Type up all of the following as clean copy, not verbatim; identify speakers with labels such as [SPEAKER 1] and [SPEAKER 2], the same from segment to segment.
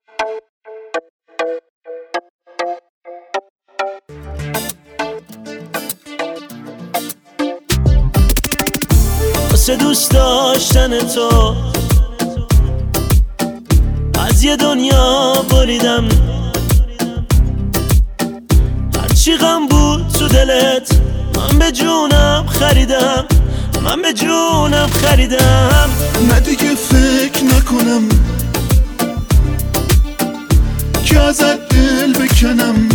[SPEAKER 1] واسه دوست داشتن تو از یه دنیا بریدم، هرچی غم بود تو دلت من به جونم خریدم، من به جونم خریدم.
[SPEAKER 2] نه دیگه فکر نکنم که ازت دل بکنم،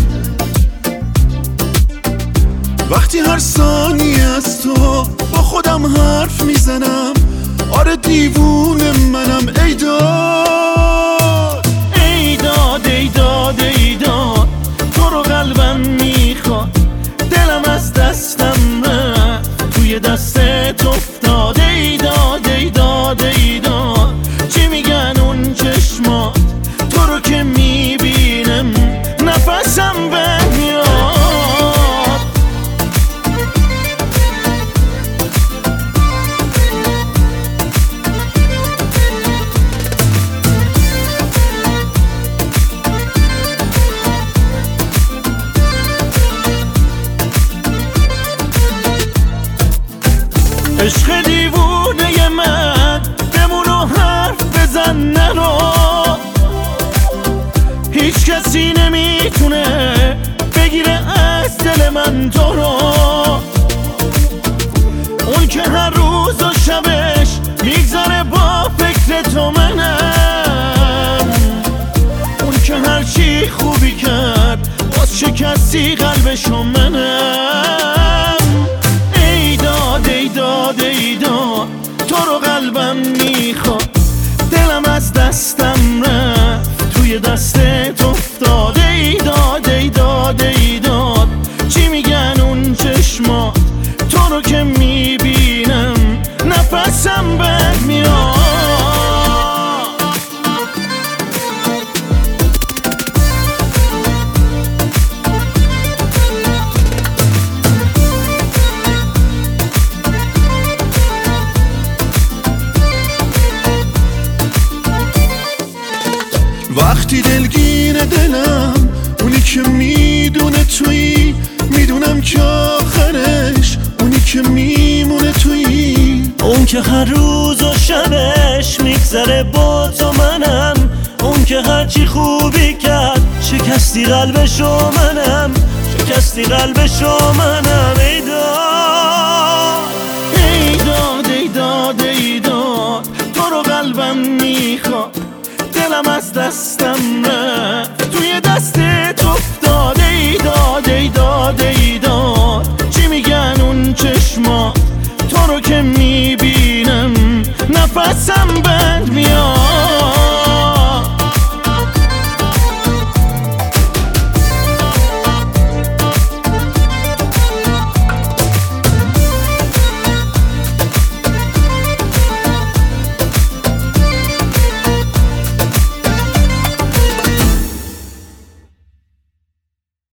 [SPEAKER 2] وقتی هر ثانیه از تو با خودم حرف میزنم. آره دیوونه منم. ای داد
[SPEAKER 1] ای داد ای داد ای داد، تو رو قلبم میخواد، دلم از دستم رفت توی دستت افتاد. ای داد ای داد ای داد، چی میگن اون چشمات، تو رو که میبینم نفسم بمیاد. عشق دیوونه من بمون و حرف بزن نرو، هیچ کسی نمیتونه بگیره از دل من تو رو. اون که هر روز و شبش میگذره با فکر تو منم، اون که هر چی خوبی کرد باز شکستی قلبشو منم. ای داد ای داد ای داد، تو رو قلبم میخواد، دلم از دستم رفت توی دستت افتاد. ای داد ای داد ای داد، چی میگن اون چشمات، تو رو که میبینم نفسم برمیاد.
[SPEAKER 2] وقتی دلگیر دلم اونی که میدونه تویی، میدونم که آخرش اونی که میمونه تویی.
[SPEAKER 1] اون که هر روز و شبش میگذره با تو منم، اون که هرچی خوبی کرد شکستی قلبشو منم، شکستی قلبشو منم. ای داد ای داد ای داد ای داد، تو رو قلبم میخواد، دلم از دستم رفت توی دست